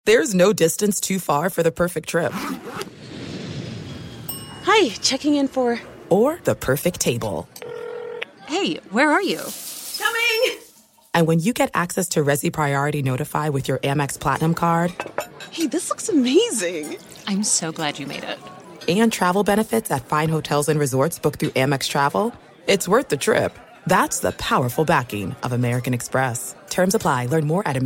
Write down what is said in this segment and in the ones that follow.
There's no distance too far for the perfect trip. Hi, checking in for... Or the perfect table. Hey, where are you? Coming! And when you get access to Resi Priority Notify with your Amex Platinum card... Hey, this looks amazing. I'm so glad you made it. And travel benefits at fine hotels and resorts booked through Amex Travel, it's worth the trip. That's the powerful backing of American Express. Terms apply. Learn more at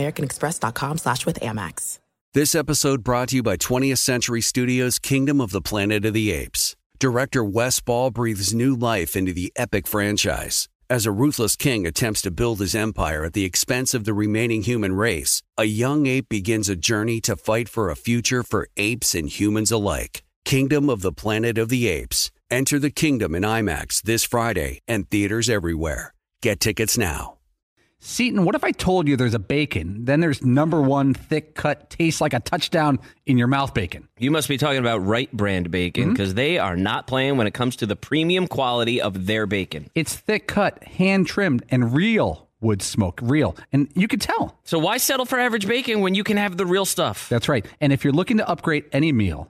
americanexpress.com/withAmex. This episode brought to you by 20th Century Studios' Kingdom of the Planet of the Apes. Director Wes Ball breathes new life into the epic franchise. As a ruthless king attempts to build his empire at the expense of the remaining human race, a young ape begins a journey to fight for a future for apes and humans alike. Kingdom of the Planet of the Apes. Enter the kingdom in IMAX this Friday and theaters everywhere. Get tickets now. Seton, what if I told you there's a bacon, then there's number one thick cut, tastes like a touchdown in your mouth bacon? You must be talking about Wright Brand Bacon, because they are not playing when it comes to the premium quality of their bacon. It's thick cut, hand trimmed, and real wood smoke. Real. And you can tell. So why settle for average bacon when you can have the real stuff? That's right. And if you're looking to upgrade any meal,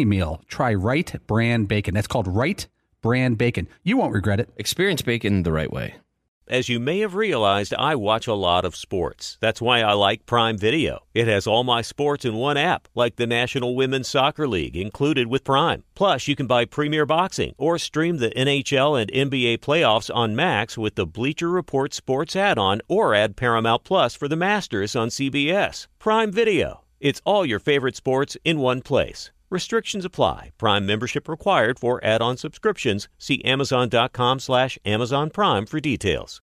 try Wright Brand Bacon. That's called Wright Brand Bacon. You won't regret it. Experience bacon the right way. As you may have realized, I watch a lot of sports. That's why I like Prime Video. It has all my sports in one app, like the National Women's Soccer League, included with Prime. Plus, you can buy Premier Boxing or stream the NHL and NBA playoffs on Max with the Bleacher Report Sports add-on, or add Paramount Plus for the Masters on CBS. Prime Video. It's all your favorite sports in one place. Restrictions apply. Prime membership required for add-on subscriptions. See Amazon.com/Amazon Prime for details.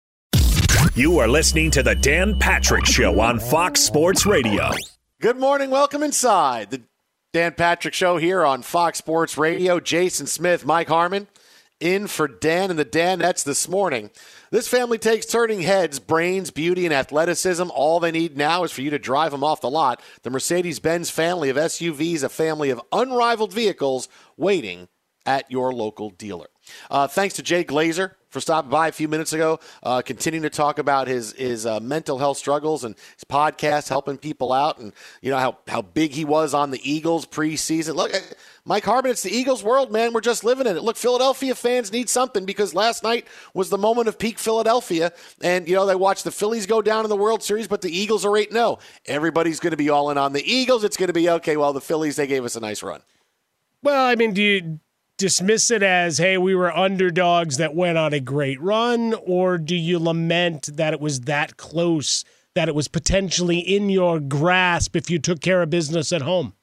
You are listening to the Dan Patrick Show on Fox Sports Radio. Good morning. Welcome inside the Dan Patrick Show here on Fox Sports Radio. Jason Smith, Mike Harmon in for Dan and the Danettes this morning. This family takes turning heads, brains, beauty, and athleticism. All they need now is for you to drive them off the lot. The Mercedes-Benz family of SUVs, a family of unrivaled vehicles waiting at your local dealer. Thanks to Jay Glazer for stopping by a few minutes ago, continuing to talk about his mental health struggles and his podcast, helping people out, and you know how big he was on the Eagles preseason. Look, Mike Harmon, it's the Eagles world, man. We're just living in it. Look, Philadelphia fans need something, because last night was the moment of peak Philadelphia, and you know they watched the Phillies go down in the World Series, but the Eagles are 8-0. Everybody's going to be all in on the Eagles. It's going to be okay. Well, the Phillies, they gave us a nice run. Well, I mean, do you dismiss it as, hey, we were underdogs that went on a great run, or do you lament that it was that close, that it was potentially in your grasp if you took care of business at home?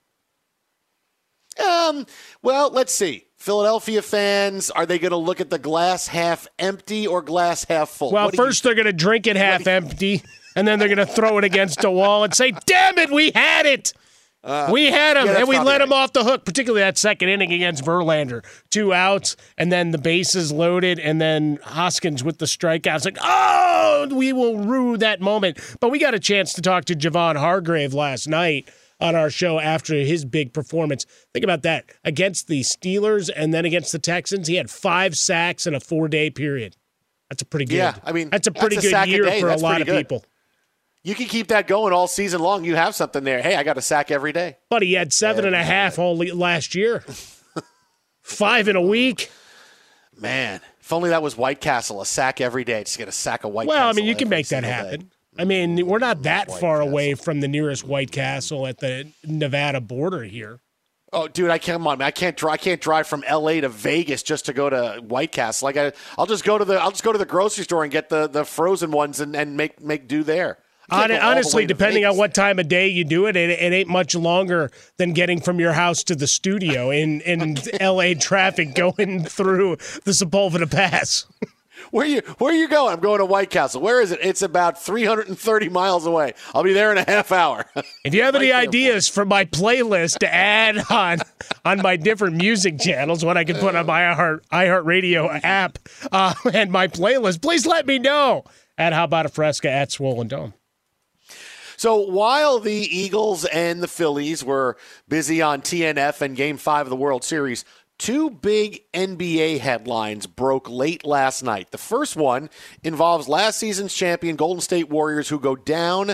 Well, let's see. Philadelphia fans, are they going to look at the glass half empty or glass half full? Well, first they're going to drink it half empty, and then they're going to throw it against a wall and say, damn it, we had it. We had him, and we let him off the hook, particularly that second inning against Verlander. 2 outs, and then the bases loaded, and then Hoskins with the strikeouts. Like, oh, we will rue that moment. But we got a chance to talk to Javon Hargrave last night on our show after his big performance. Think about that. Against the Steelers and then against the Texans, he had 5 sacks in a 4-day period. That's a pretty good. Yeah, I mean, that's a pretty good year for a lot of people. You can keep that going all season long. You have something there. Hey, I got a sack every day. But he had 7.5 all last year. 5 in a week. Man, if only that was White Castle, a sack every day. Just get a sack of White Castle. Well, I mean, you can make that happen. Day. I mean, we're not that far away from the nearest White Castle at the Nevada border here. Oh, dude, I can't drive from L.A. to Vegas just to go to White Castle. Like I'll just go to the grocery store and get the frozen ones and make do there. Honestly, depending on what time of day you do it, it ain't much longer than getting from your house to the studio in L.A. traffic going through the Sepulveda Pass. Where are you going? I'm going to White Castle. Where is it? It's about 330 miles away. I'll be there in a half hour. If you have any ideas for my playlist to add on my different music channels, what I can put on my iHeartRadio app and my playlist, please let me know at How About a Fresca at Swollen Dome. So while the Eagles and the Phillies were busy on TNF and Game 5 of the World Series, 2 big NBA headlines broke late last night. The first one involves last season's champion Golden State Warriors, who go down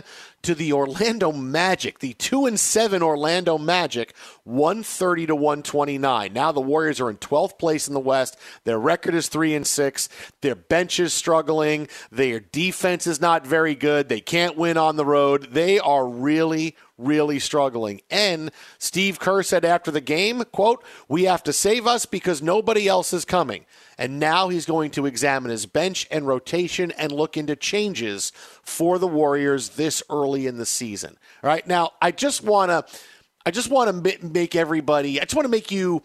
to the Orlando Magic, the 2-7 Orlando Magic, 130 to 129. Now the Warriors are in 12th place in the West. Their record is 3-6. Their bench is struggling. Their defense is not very good. They can't win on the road. They are really struggling. And Steve Kerr said after the game, quote, "We have to save us because nobody else is coming." And now he's going to examine his bench and rotation and look into changes for the Warriors this early in the season. All right. Now, I just want to make everybody, I just want to make you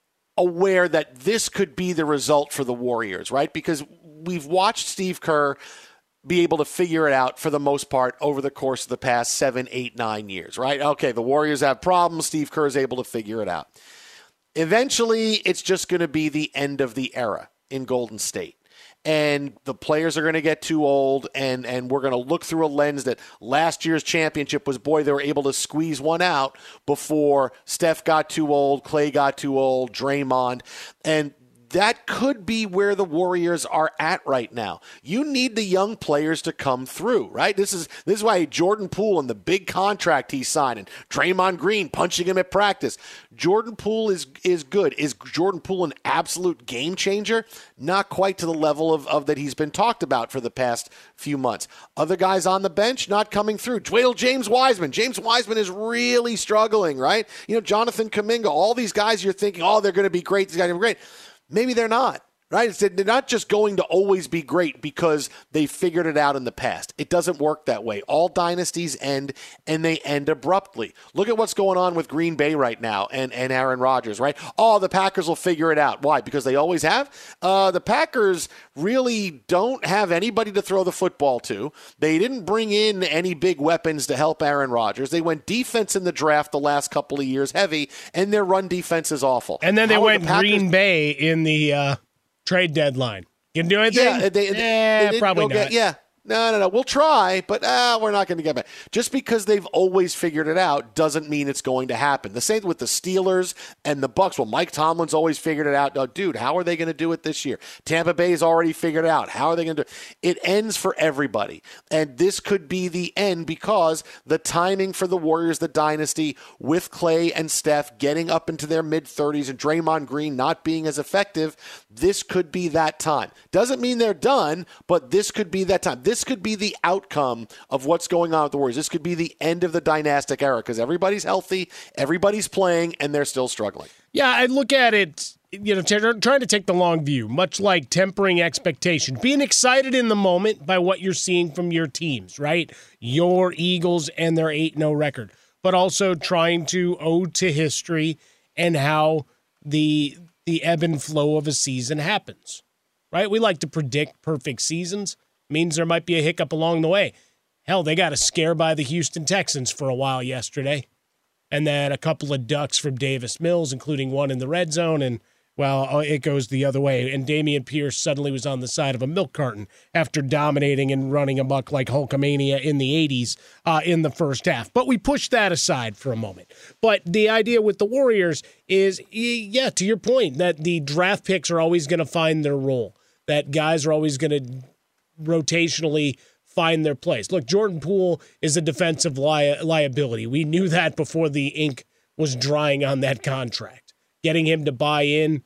aware that this could be the result for the Warriors, right? Because we've watched Steve Kerr be able to figure it out for the most part over the course of the past 7, 8, 9 years, right? Okay, the Warriors have problems. Steve Kerr is able to figure it out. Eventually, it's just going to be the end of the era in Golden State. And the players are going to get too old, and we're going to look through a lens that last year's championship was, boy, they were able to squeeze one out before Steph got too old, Clay got too old, Draymond. And that could be where the Warriors are at right now. You need the young players to come through, right? This is why Jordan Poole and the big contract he's signing, Draymond Green punching him at practice. Jordan Poole is good. Is Jordan Poole an absolute game changer? Not quite to the level of that he's been talked about for the past few months. Other guys on the bench not coming through. James Wiseman. James Wiseman is really struggling, right? Jonathan Kuminga, all these guys you're thinking, oh, they're going to be great. These guys are great. Maybe they're not, right? They're not just going to always be great because they figured it out in the past. It doesn't work that way. All dynasties end, and they end abruptly. Look at what's going on with Green Bay right now and Aaron Rodgers, right? Oh, the Packers will figure it out. Why? Because they always have? The Packers really don't have anybody to throw the football to. They didn't bring in any big weapons to help Aaron Rodgers. They went defense in the draft the last couple of years heavy, and their run defense is awful. And then they went Green Bay in the trade deadline. Can do anything? Yeah, they probably not. No. We'll try, but we're not going to get back. Just because they've always figured it out doesn't mean it's going to happen. The same with the Steelers and the Bucs. Well, Mike Tomlin's always figured it out. Oh, dude, how are they going to do it this year? Tampa Bay's already figured it out. How are they going to do it? It ends for everybody. And this could be the end because the timing for the Warriors, the dynasty, with Clay and Steph getting up into their mid-30s and Draymond Green not being as effective, this could be that time. Doesn't mean they're done, but this could be that time. This could be the outcome of what's going on with the Warriors. This could be the end of the dynastic era because everybody's healthy, everybody's playing, and they're still struggling. Yeah, I look at it, trying to take the long view, much like tempering expectation, being excited in the moment by what you're seeing from your teams, right? Your Eagles and their 8-0 record, but also trying to ode to history and how the ebb and flow of a season happens, right? We like to predict perfect seasons. Means there might be a hiccup along the way. Hell, they got a scare by the Houston Texans for a while yesterday. And then a couple of ducks from Davis Mills, including one in the red zone. And, well, it goes the other way. And Dameon Pierce suddenly was on the side of a milk carton after dominating and running amok like Hulkamania in the 80s in the first half. But we pushed that aside for a moment. But the idea with the Warriors is, yeah, to your point, that the draft picks are always going to find their role, that guys are always going to rotationally find their place. Look, Jordan Poole is a defensive liability. We knew that before the ink was drying on that contract. Getting him to buy in,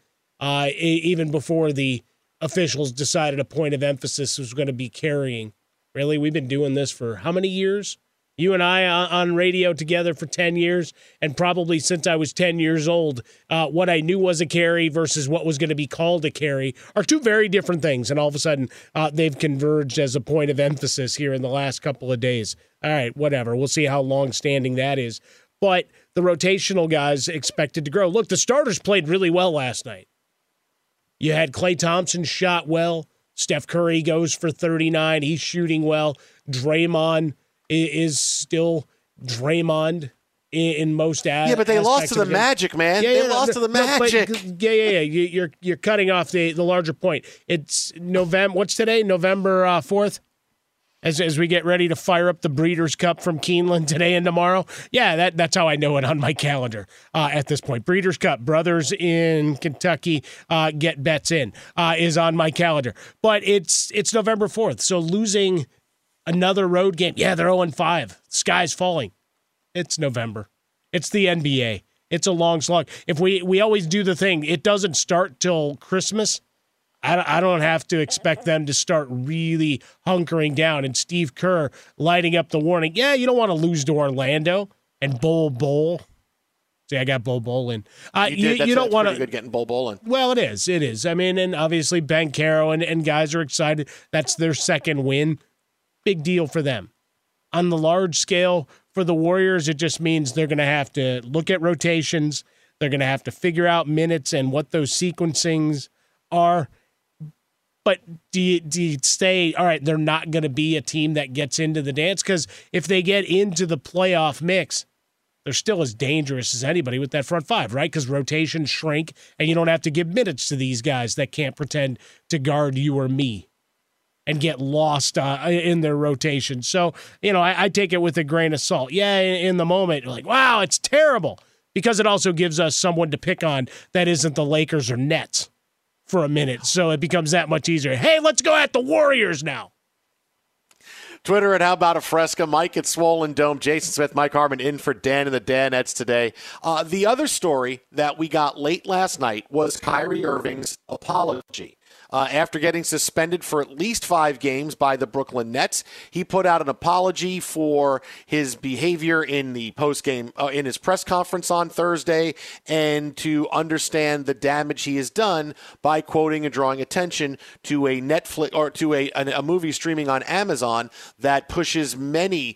even before the officials decided a point of emphasis was going to be carrying. Really, we've been doing this for how many years? You and I on radio together for 10 years, and probably since I was 10 years old, what I knew was a carry versus what was going to be called a carry are two very different things, and all of a sudden they've converged as a point of emphasis here in the last couple of days. All right, whatever. We'll see how long-standing that is. But the rotational guys expected to grow. Look, the starters played really well last night. You had Klay Thompson shot well. Steph Curry goes for 39. He's shooting well. Draymond is still Draymond in most aspects. Yeah, but they lost to the Magic, man. They lost to the Magic. You're cutting off the larger point. It's November. What's today? November 4th? As we get ready to fire up the Breeders' Cup from Keeneland today and tomorrow. Yeah, that's how I know it on my calendar at this point. Breeders' Cup, brothers in Kentucky get bets in is on my calendar. But it's November 4th, so losing Another road game. Yeah, they're 0-5. Sky's falling. It's November. It's the NBA. It's a long slog. If we always do the thing, it doesn't start till Christmas. I don't have to expect them to start really hunkering down. And Steve Kerr lighting up the warning. Yeah, you don't want to lose to Orlando and bowl. See, I got bowl in. You don't want to. Good getting bowl in. Well, it is. I mean, and obviously Banchero and guys are excited. That's their second win. Big deal for them. On the large scale for the Warriors, it just means they're going to have to look at rotations. They're going to have to figure out minutes and what those sequencings are. But do you say, all right, they're not going to be a team that gets into the dance? Because if they get into the playoff mix, they're still as dangerous as anybody with that front five, right? Because rotations shrink, and you don't have to give minutes to these guys that can't pretend to guard you or me and get lost in their rotation. So, I take it with a grain of salt. Yeah, in the moment, you're like, wow, it's terrible. Because it also gives us someone to pick on that isn't the Lakers or Nets for a minute. So it becomes that much easier. Hey, let's go at the Warriors now. Twitter at How About a Fresca, Mike at Swollen Dome, Jason Smith, Mike Harmon in for Dan and the Danettes today. The other story that we got late last night was Kyrie Irving's apology. After getting suspended for at least 5 games by the Brooklyn Nets, he put out an apology for his behavior in the postgame, in his press conference on Thursday, and to understand the damage he has done by quoting and drawing attention to a Netflix or to a movie streaming on Amazon that pushes many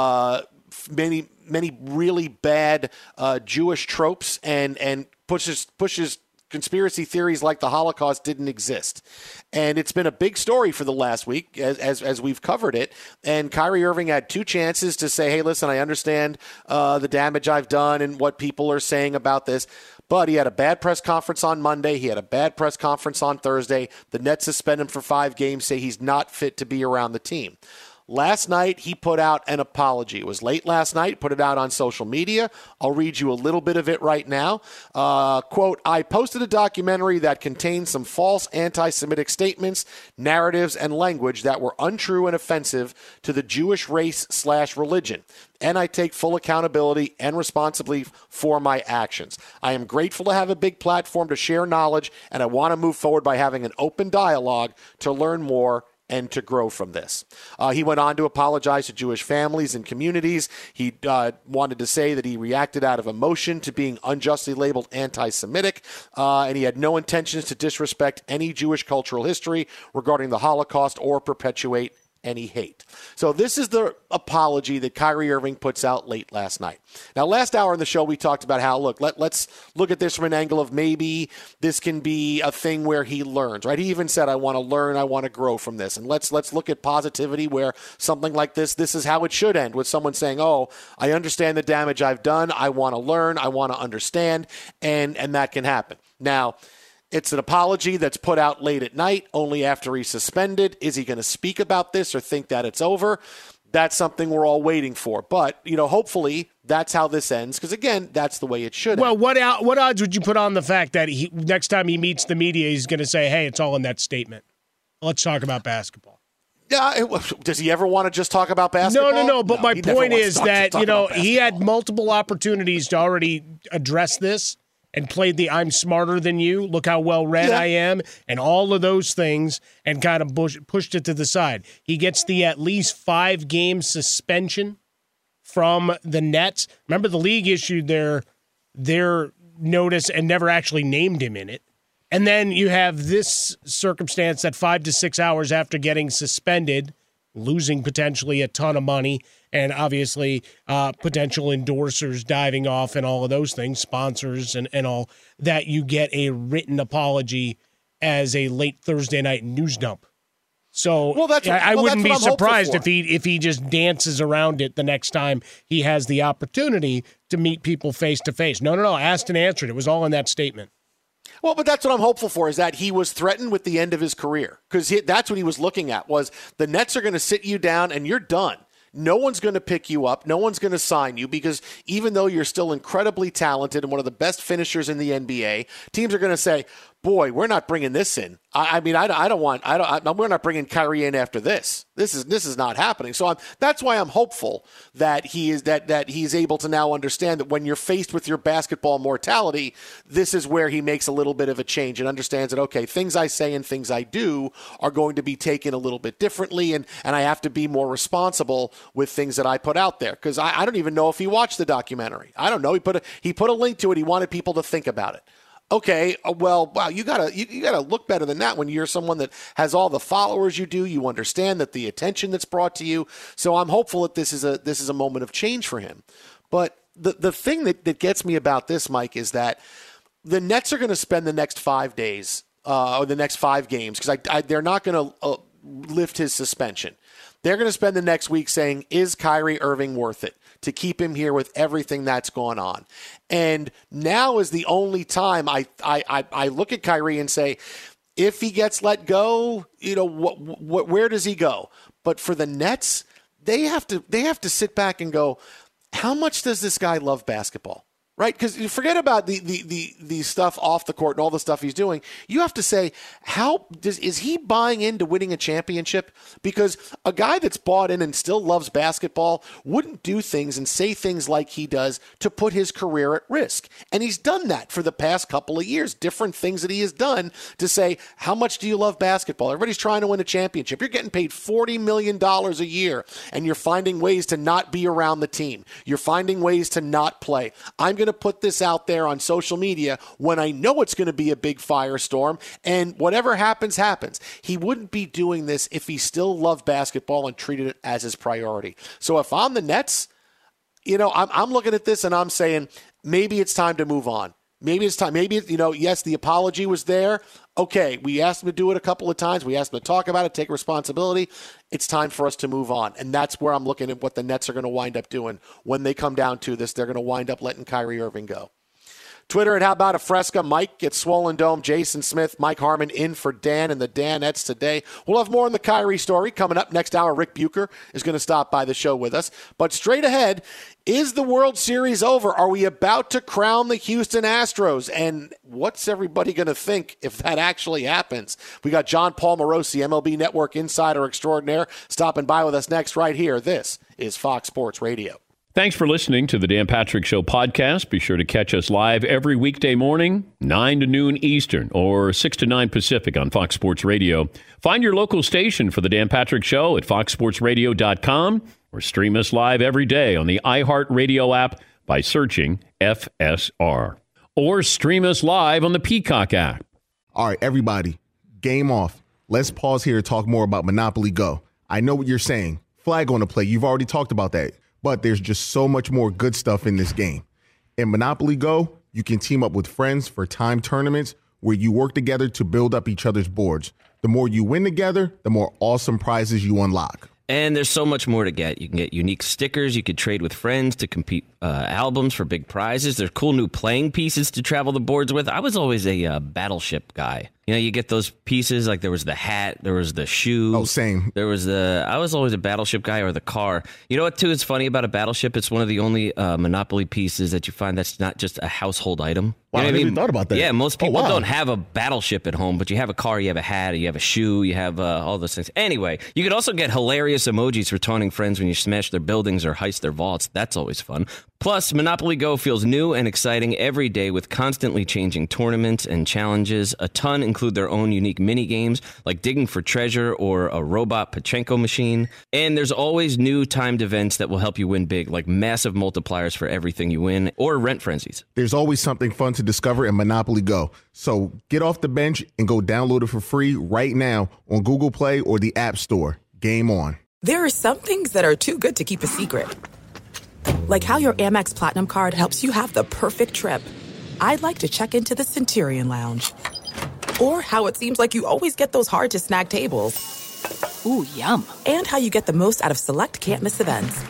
really bad Jewish tropes and pushes conspiracy theories like the Holocaust didn't exist. And it's been a big story for the last week as we've covered it. And Kyrie Irving had 2 chances to say, hey, listen, I understand the damage I've done and what people are saying about this. But he had a bad press conference on Monday. He had a bad press conference on Thursday. The Nets suspend him for 5 games, say he's not fit to be around the team. Last night, he put out an apology. It was late last night, put it out on social media. I'll read you a little bit of it right now. Quote, I posted a documentary that contained some false anti-Semitic statements, narratives, and language that were untrue and offensive to the Jewish race/religion. And I take full accountability and responsibility for my actions. I am grateful to have a big platform to share knowledge, and I want to move forward by having an open dialogue to learn more and to grow from this. He went on to apologize to Jewish families and communities. He wanted to say that he reacted out of emotion to being unjustly labeled anti-Semitic, and he had no intentions to disrespect any Jewish cultural history regarding the Holocaust or perpetuate any hate. So this is the apology that Kyrie Irving puts out late last night. Now, last hour in the show, we talked about how, let's look at this from an angle of maybe this can be a thing where he learns, right? He even said, I want to learn, I want to grow from this. And let's look at positivity where something like this is how it should end, with someone saying, oh, I understand the damage I've done, I want to learn, I want to understand, and that can happen. Now, it's an apology that's put out late at night, only after he's suspended. Is he going to speak about this or think that it's over? That's something we're all waiting for. But, hopefully that's how this ends, because, again, that's the way it should end. Well, what odds would you put on the fact that next time he meets the media, he's going to say, hey, it's all in that statement? Let's talk about basketball. Yeah, does he ever want to just talk about basketball? No. But my point is that, he had multiple opportunities to already address this and played the I'm smarter than you, look how well read I am, and all of those things, and kind of pushed it to the side. He gets the at least 5-game suspension from the Nets. Remember, the league issued their notice and never actually named him in it. And then you have this circumstance that 5 to 6 hours after getting suspended, losing potentially a ton of money, and obviously potential endorsers diving off and all of those things, sponsors and all, that you get a written apology as a late Thursday night news dump. So I wouldn't be surprised if he just dances around it the next time he has the opportunity to meet people face to face. No, asked and answered. It was all in that statement. Well, but that's what I'm hopeful for, is that he was threatened with the end of his career, because that's what he was looking at, was the Nets are going to sit you down and you're done. No one's going to pick you up. No one's going to sign you, because even though you're still incredibly talented and one of the best finishers in the NBA, teams are going to say, boy, we're not bringing this in. We're not bringing Kyrie in after this. This is not happening. So that's why I'm hopeful that he's able to now understand that when you're faced with your basketball mortality, this is where he makes a little bit of a change and understands that, okay, things I say and things I do are going to be taken a little bit differently, and I have to be more responsible with things that I put out there. Because I don't even know if he watched the documentary. I don't know. He put a link to it. He wanted people to think about it. Okay, well, wow, you gotta look better than that when you're someone that has all the followers you do. You understand that the attention that's brought to you. So I'm hopeful that this is a moment of change for him. But the thing that gets me about this, Mike, is that the Nets are going to spend the next 5 days or the next 5 games because they're not going to lift his suspension. They're going to spend the next week saying, is Kyrie Irving worth it to keep him here with everything that's going on? And now is the only time I look at Kyrie and say, if he gets let go, where does he go? But for the Nets, they have to sit back and go, how much does this guy love basketball? Right? Because you forget about the stuff off the court and all the stuff he's doing. You have to say, is he buying into winning a championship? Because a guy that's bought in and still loves basketball wouldn't do things and say things like he does to put his career at risk. And he's done that for the past couple of years, different things that he has done to say, how much do you love basketball? Everybody's trying to win a championship. You're getting paid $40 million a year, and you're finding ways to not be around the team. You're finding ways to not play. I'm going to put this out there on social media when I know it's going to be a big firestorm, and whatever happens, happens. He wouldn't be doing this if he still loved basketball and treated it as his priority. So if I'm the Nets, I'm looking at this and I'm saying maybe it's time to move on. Maybe it's time. Maybe, yes, the apology was there. Okay, we asked him to do it a couple of times. We asked him to talk about it, take responsibility. It's time for us to move on. And that's where I'm looking at what the Nets are going to wind up doing. When they come down to this, they're going to wind up letting Kyrie Irving go. Twitter at How About a Fresca. Mike gets Swollen Dome. Jason Smith, Mike Harmon in for Dan and the Danettes today. We'll have more on the Kyrie story coming up next hour. Rick Bucher is going to stop by the show with us. But straight ahead, is the World Series over? Are we about to crown the Houston Astros? And what's everybody going to think if that actually happens? We got John Paul Morosi, MLB Network insider extraordinaire, stopping by with us next right here. This is Fox Sports Radio. Thanks for listening to the Dan Patrick Show podcast. Be sure to catch us live every weekday morning, 9 to noon Eastern or 6 to 9 Pacific on Fox Sports Radio. Find your local station for the Dan Patrick Show at foxsportsradio.com or stream us live every day on the iHeartRadio app by searching FSR. Or stream us live on the Peacock app. All right, everybody, game off. Let's pause here to talk more about Monopoly Go. I know what you're saying. Flag on the play. You've already talked about that. But there's just so much more good stuff in this game. In Monopoly Go, you can team up with friends for timed tournaments where you work together to build up each other's boards. The more you win together, the more awesome prizes you unlock. And there's so much more to get. You can get unique stickers. You could trade with friends to compete albums for big prizes. There's cool new playing pieces to travel the boards with. I was always a Battleship guy. You get those pieces, like there was the hat, there was the shoe. Oh, same. I was always a Battleship guy, or the car. You know what, too, is funny about a Battleship? It's one of the only Monopoly pieces that you find that's not just a household item. Wow, I never even thought about that. Yeah, most people don't have a Battleship at home, but you have a car, you have a hat, you have a shoe, you have all those things. Anyway, you could also get hilarious emojis for taunting friends when you smash their buildings or heist their vaults. That's always fun. Plus, Monopoly Go feels new and exciting every day with constantly changing tournaments and challenges. A ton include their own unique mini games like digging for treasure or a robot Pachinko machine. And there's always new timed events that will help you win big, like massive multipliers for everything you win or rent frenzies. There's always something fun to discover in Monopoly Go. So get off the bench and go download it for free right now on Google Play or the App Store. Game on. There are some things that are too good to keep a secret. Like how your Amex Platinum card helps you have the perfect trip. I'd like to check into the Centurion Lounge. Or how it seems like you always get those hard-to-snag tables. Ooh, yum. And how you get the most out of select can't-miss events.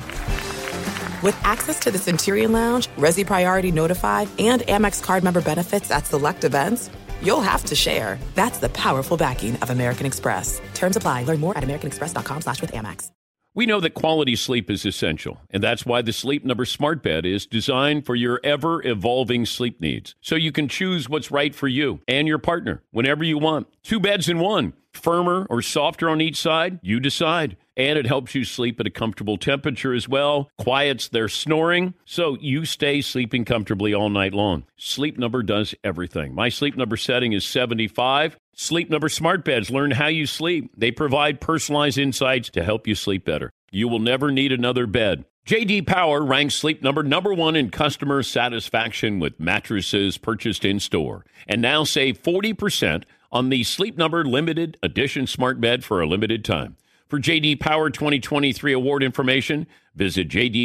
With access to the Centurion Lounge, Resi Priority Notified, and Amex card member benefits at select events, you'll have to share. That's the powerful backing of American Express. Terms apply. Learn more at americanexpress.com/withAmex. We know that quality sleep is essential, and that's why the Sleep Number Smart Bed is designed for your ever-evolving sleep needs, so you can choose what's right for you and your partner whenever you want. 2 beds in one, firmer or softer on each side, you decide. And it helps you sleep at a comfortable temperature as well, quiets their snoring, so you stay sleeping comfortably all night long. Sleep Number does everything. My Sleep Number setting is 75. Sleep Number Smart Beds learn how you sleep. They provide personalized insights to help you sleep better. You will never need another bed. J.D. Power ranks Sleep Number #1 in customer satisfaction with mattresses purchased in-store. And now save 40% on the Sleep Number Limited Edition Smart Bed for a limited time. For J.D. Power 2023 award information, visit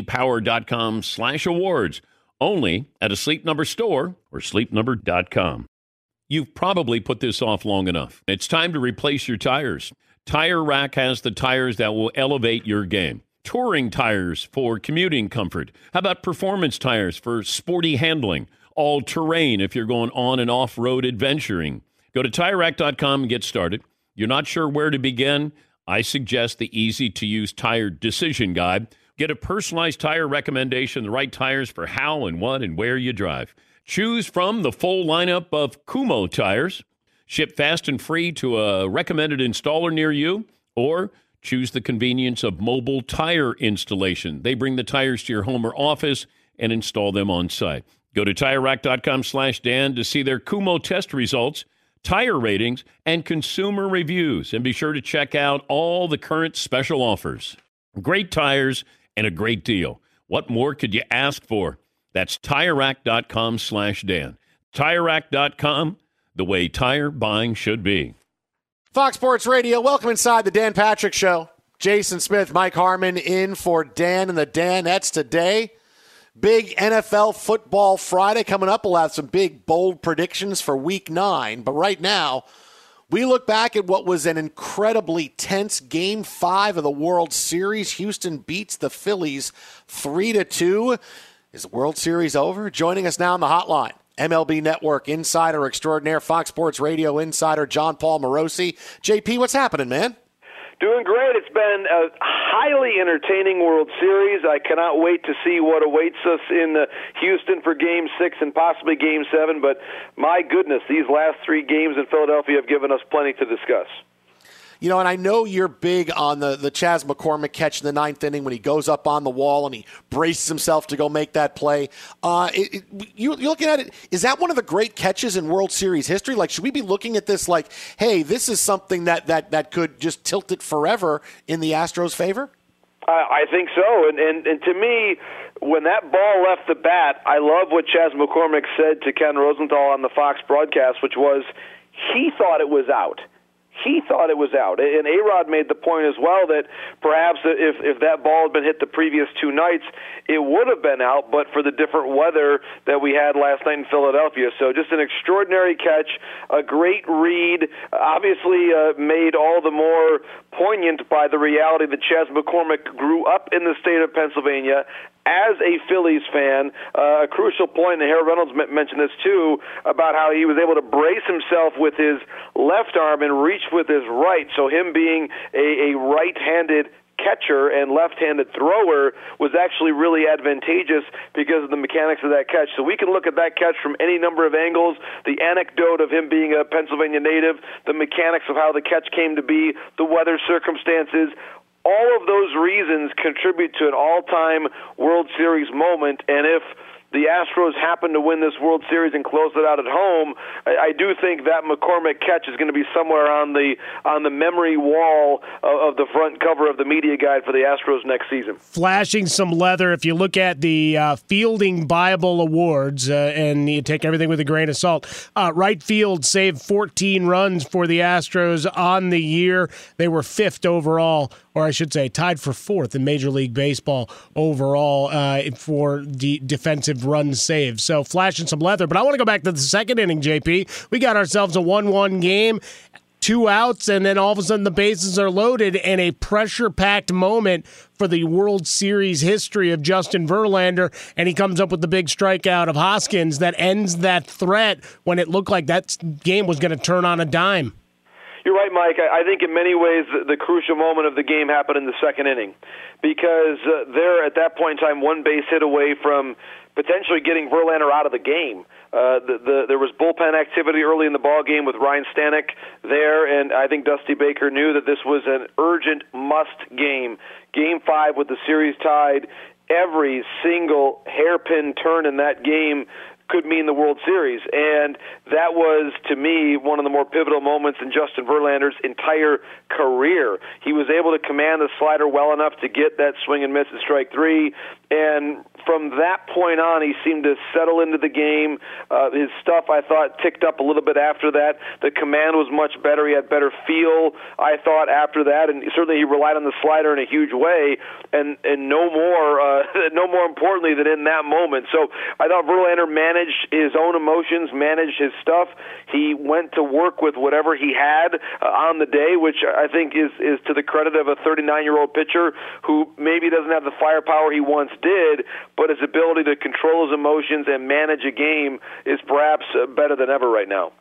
jdpower.com/awards. Only at a Sleep Number store or sleepnumber.com. You've probably put this off long enough. It's time to replace your tires. Tire Rack has the tires that will elevate your game. Touring tires for commuting comfort. How about performance tires for sporty handling? All-terrain if you're going on and off-road adventuring. Go to TireRack.com and get started. You're not sure where to begin? I suggest the easy-to-use tire decision guide. Get a personalized tire recommendation, the right tires for how and what and where you drive. Choose from the full lineup of Kumho tires. Ship fast and free to a recommended installer near you, or choose the convenience of mobile tire installation. They bring the tires to your home or office and install them on site. Go to TireRack.com/Dan to see their Kumho test results, tire ratings, and consumer reviews. And be sure to check out all the current special offers. Great tires and a great deal. What more could you ask for? That's TireRack.com/Dan. TireRack.com, the way tire buying should be. Fox Sports Radio, welcome inside the Dan Patrick Show. Jason Smith, Mike Harmon in for Dan and the Danettes today. Big NFL football Friday coming up. We'll have some big, bold predictions for Week 9. But right now, we look back at what was an incredibly tense Game 5 of the World Series. Houston beats the Phillies 3-2. Is the World Series over? Joining us now on the hotline, MLB Network insider extraordinaire, Fox Sports Radio insider, John Paul Morosi. JP, what's happening, man? Doing great. It's been a highly entertaining World Series. I cannot wait to see what awaits us in Houston for Game 6 and possibly Game 7. But my goodness, these last 3 games in Philadelphia have given us plenty to discuss. You know, and I know you're big on the Chas McCormick catch in the 9th inning when he goes up on the wall and he braces himself to go make that play. You're looking at it, is that one of the great catches in World Series history? Like, should we be looking at this like, hey, this is something that could just tilt it forever in the Astros' favor? I think so. And to me, when that ball left the bat, I love what Chas McCormick said to Ken Rosenthal on the Fox broadcast, which was he thought it was out. He thought it was out. And A-Rod made the point as well that perhaps if that ball had been hit the previous 2 nights, it would have been out, but for the different weather that we had last night in Philadelphia. So just an extraordinary catch, a great read, obviously made all the more poignant by the reality that Chas McCormick grew up in the state of Pennsylvania as a Phillies fan. A crucial point, and Harold Reynolds mentioned this too, about how he was able to brace himself with his left arm and reach with his right. So him being a right-handed catcher and left-handed thrower was actually really advantageous because of the mechanics of that catch. So we can look at that catch from any number of angles, the anecdote of him being a Pennsylvania native, the mechanics of how the catch came to be, the weather circumstances. All of those reasons contribute to an all-time World Series moment, and if the Astros happen to win this World Series and close it out at home, I do think that McCormick catch is going to be somewhere on the memory wall of the front cover of the media guide for the Astros next season. Flashing some leather. If you look at the Fielding Bible Awards, and you take everything with a grain of salt, right field saved 14 runs for the Astros on the year. They were 5th overall, or I should say tied for 4th in Major League Baseball overall for the defensive run saved. So flashing some leather. But I want to go back to the 2nd inning, JP. We got ourselves a 1-1 game, 2 outs, and then all of a sudden the bases are loaded, and a pressure-packed moment for the World Series history of Justin Verlander, and he comes up with the big strikeout of Hoskins that ends that threat when it looked like that game was going to turn on a dime. You're right, Mike. I think in many ways the crucial moment of the game happened in the second inning because they're at that point in time one base hit away from potentially getting Verlander out of the game. There was bullpen activity early in the ball game with Ryan Stanek there, and I think Dusty Baker knew that this was an urgent must game. Game 5 with the series tied. Every single hairpin turn in that game could mean the World Series. And that was, to me, one of the more pivotal moments in Justin Verlander's entire career. He was able to command the slider well enough to get that swing and miss at strike 3. And from that point on, he seemed to settle into the game. His stuff, I thought, ticked up a little bit after that. The command was much better. He had better feel, I thought, after that. And certainly he relied on the slider in a huge way. And no more importantly than in that moment. So I thought Verlander managed his own emotions, managed his stuff. He went to work with whatever he had on the day, which I think is to the credit of a 39-year-old pitcher who maybe doesn't have the firepower he once did, but his ability to control his emotions and manage a game is perhaps better than ever right now.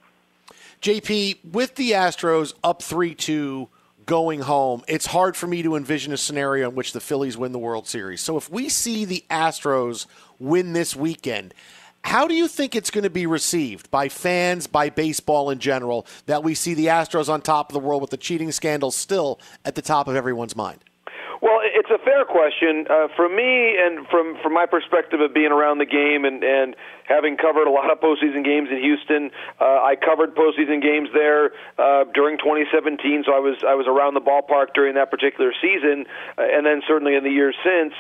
JP, with the Astros up 3-2 going home, it's hard for me to envision a scenario in which the Phillies win the World Series. So if we see the Astros win this weekend, how do you think it's going to be received by fans, by baseball in general, that we see the Astros on top of the world with the cheating scandal still at the top of everyone's mind? Well, it's a fair question. For me, and from my perspective of being around the game and having covered a lot of postseason games in Houston, I covered postseason games there during 2017, so I was around the ballpark during that particular season, and then certainly in the years since.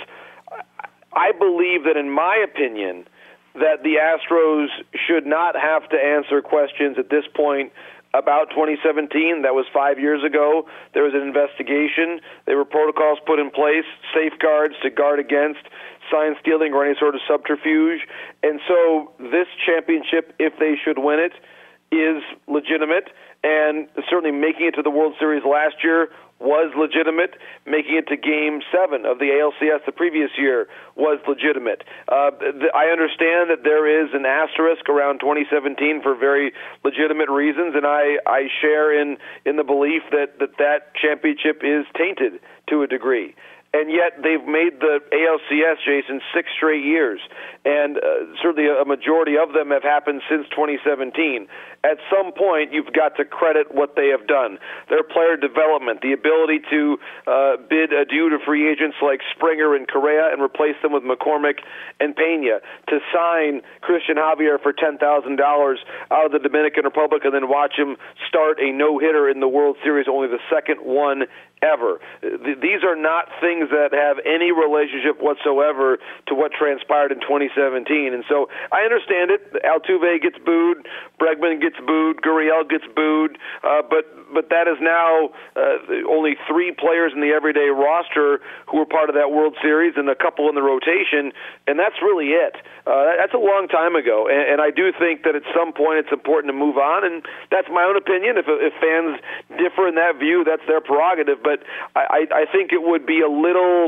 I believe that, in my opinion, that the Astros should not have to answer questions at this point about 2017. That was 5 years ago. There was an investigation. There were protocols put in place, safeguards to guard against sign stealing or any sort of subterfuge. And so this championship, if they should win it, is legitimate. And certainly making it to the World Series last year was legitimate. Making it to Game 7 of the ALCS the previous year was legitimate. I understand that there is an asterisk around 2017 for very legitimate reasons, and I share in the belief that championship is tainted to a degree. And yet they've made the ALCS, Jason, 6 straight years. And certainly a majority of them have happened since 2017. At some point, you've got to credit what they have done. Their player development, the ability to bid adieu to free agents like Springer and Correa and replace them with McCormick and Pena, to sign Christian Javier for $10,000 out of the Dominican Republic and then watch him start a no-hitter in the World Series, only the second one ever. These are not things that have any relationship whatsoever to what transpired in 2017. And so I understand it. Altuve gets booed, Bregman gets booed, Gurriel gets booed, but that is now only 3 players in the everyday roster who were part of that World Series and a couple in the rotation, and that's really it. That's a long time ago, and I do think that at some point it's important to move on, and that's my own opinion. If fans differ in that view, that's their prerogative, but I think it would be a little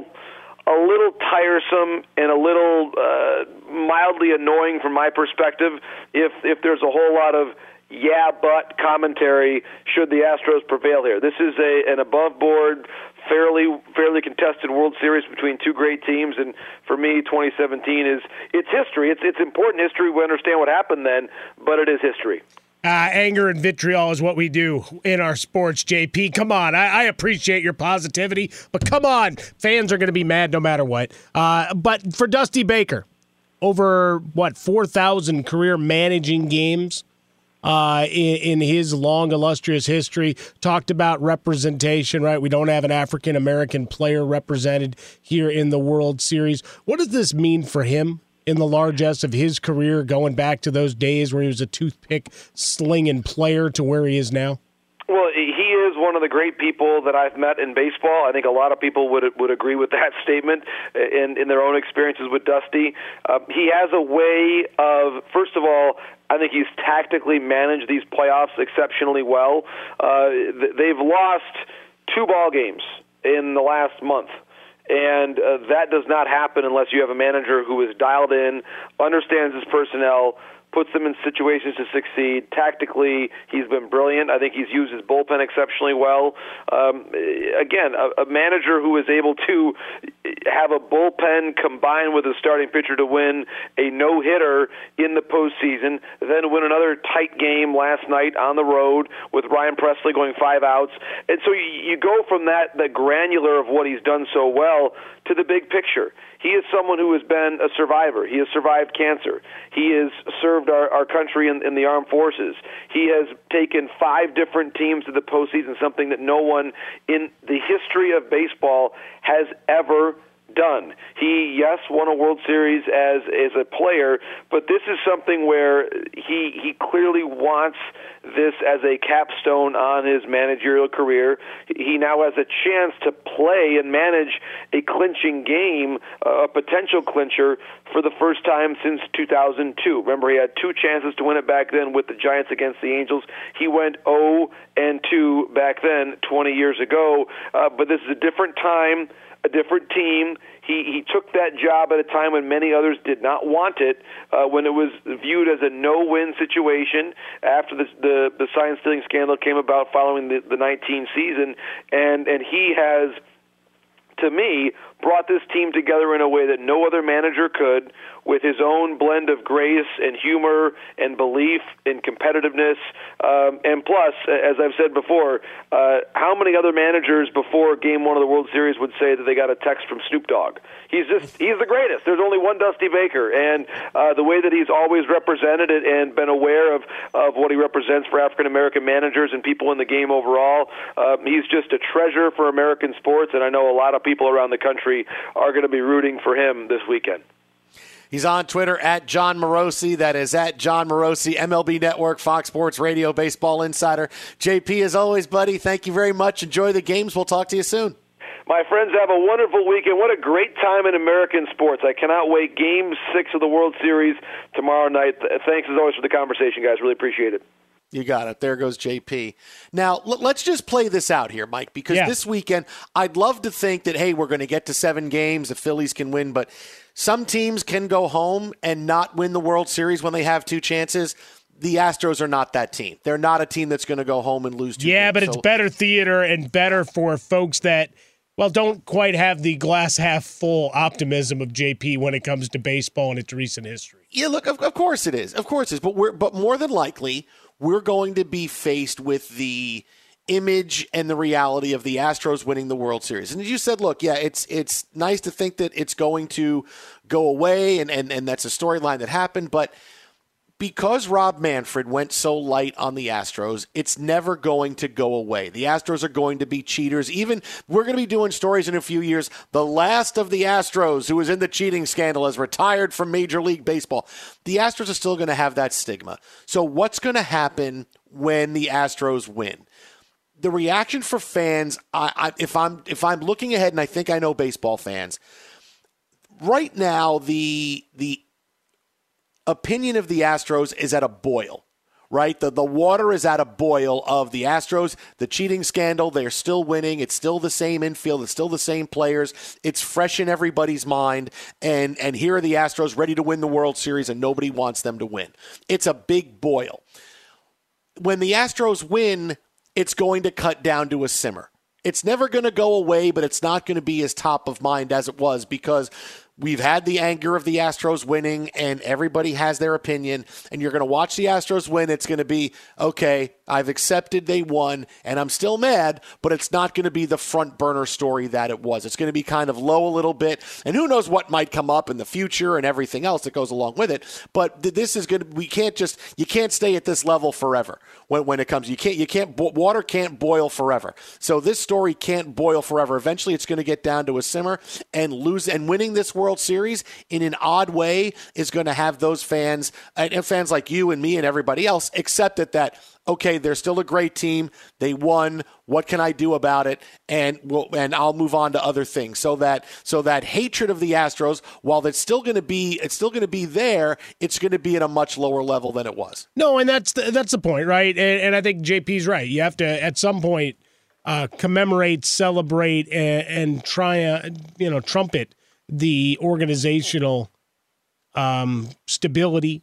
tiresome and a little mildly annoying from my perspective if there's a whole lot of yeah, but commentary should the Astros prevail here. This is an above-board, fairly contested World Series between 2 great teams, and for me, 2017 it's history. It's important history. We understand what happened then, but it is history. Anger and vitriol is what we do in our sports, JP. Come on. I appreciate your positivity, but come on. Fans are going to be mad no matter what. But for Dusty Baker, over, 4,000 career managing games in his long, illustrious history, talked about representation, right? We don't have an African-American player represented here in the World Series. What does this mean for him in the largesse of his career, going back to those days where he was a toothpick slinging player to where he is now? Well, he is one of the great people that I've met in baseball. I think a lot of people would agree with that statement in their own experiences with Dusty. He has a way of, first of all, I think he's tactically managed these playoffs exceptionally well. They've lost 2 ball games in the last month. And that does not happen unless you have a manager who is dialed in, understands his personnel, puts them in situations to succeed. Tactically, he's been brilliant. I think he's used his bullpen exceptionally well. Again, a manager who is able to have a bullpen combined with a starting pitcher to win a no-hitter in the postseason, then win another tight game last night on the road with Ryan Presley going 5 outs. And so you go from that, the granular of what he's done so well, to the big picture. He is someone who has been a survivor. He has survived cancer. He has served our country in the armed forces. He has taken 5 different teams to the postseason, something that no one in the history of baseball has ever done. He, yes, won a World Series as a player, but this is something where he clearly wants this as a capstone on his managerial career. He now has a chance to play and manage a clinching game, a potential clincher, for the first time since 2002. Remember, he had 2 chances to win it back then with the Giants against the Angels. He went 0-2 back then, 20 years ago. But this is a different time, a different team. He took that job at a time when many others did not want it, when it was viewed as a no-win situation after the sign-stealing scandal came about following the 19 season. And he has, to me, brought this team together in a way that no other manager could, with his own blend of grace and humor and belief and competitiveness. And plus, as I've said before, how many other managers before Game 1 of the World Series would say that they got a text from Snoop Dogg? He's the greatest. There's only one Dusty Baker. And the way that he's always represented it and been aware of what he represents for African-American managers and people in the game overall, he's just a treasure for American sports, and I know a lot of people around the country are going to be rooting for him this weekend. He's on Twitter at John Morosi. That is at John Morosi, MLB Network, Fox Sports Radio, Baseball Insider. JP, as always, buddy, thank you very much. Enjoy the games. We'll talk to you soon. My friends, have a wonderful weekend. What a great time in American sports. I cannot wait. Game 6 of the World Series tomorrow night. Thanks, as always, for the conversation, guys. Really appreciate it. You got it. There goes JP. Now, let's just play this out here, Mike, because this weekend, I'd love to think that, hey, we're going to get to 7 games, the Phillies can win, but some teams can go home and not win the World Series when they have 2 chances. The Astros are not that team. They're not a team that's going to go home and lose 2 games. But it's better theater and better for folks that, well, don't quite have the glass half full optimism of JP when it comes to baseball and its recent history. Yeah, look, of course it is. Of course it is. But more than likely, we're going to be faced with the image and the reality of the Astros winning the World Series. And as you said, look, it's nice to think that it's going to go away and that's a storyline that happened, but because Rob Manfred went so light on the Astros, it's never going to go away. The Astros are going to be cheaters. Even we're going to be doing stories in a few years. The last of the Astros who was in the cheating scandal has retired from Major League Baseball. The Astros are still going to have that stigma. So what's going to happen when the Astros win? The reaction for fans, if I'm looking ahead, and I think I know baseball fans, right now the opinion of the Astros is at a boil, right? The water is at a boil of the Astros, the cheating scandal. They're still winning. It's still the same infield. It's still the same players. It's fresh in everybody's mind. And here are the Astros ready to win the World Series, and nobody wants them to win. It's a big boil. When the Astros win, it's going to cut down to a simmer. It's never going to go away, but it's not going to be as top of mind as it was because we've had the anger of the Astros winning, and everybody has their opinion, and you're going to watch the Astros win. It's going to be, okay, I've accepted they won, and I'm still mad, but it's not going to be the front burner story that it was. It's going to be kind of low a little bit, and who knows what might come up in the future and everything else that goes along with it. But this is going to, you can't stay at this level forever when it comes. Water can't boil forever. So this story can't boil forever. Eventually it's going to get down to a simmer, and winning this World Series in an odd way is going to have those fans and fans like you and me and everybody else accept that okay, they're still a great team. They won. What can I do about it? And I'll move on to other things. So that hatred of the Astros, while it's still going to be there, it's going to be at a much lower level than it was. No, and that's the point, right? And I think JP's right. You have to at some point commemorate, celebrate, and try trumpet the organizational stability